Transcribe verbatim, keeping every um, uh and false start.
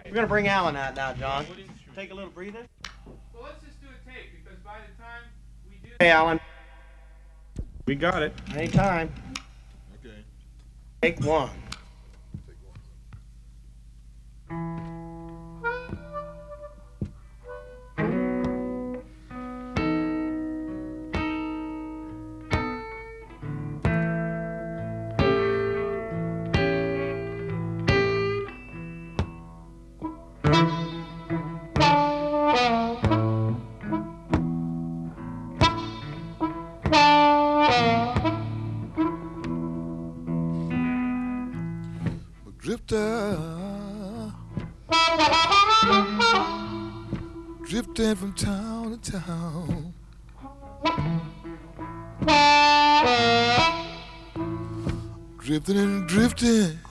We're gonna bring Alan out now, John. Take a little breather. Well, let's just do a take because by the time we do. Hey, Alan. We got it. Anytime. Okay. Take one. Drifter, drifting from town to town, drifting and drifting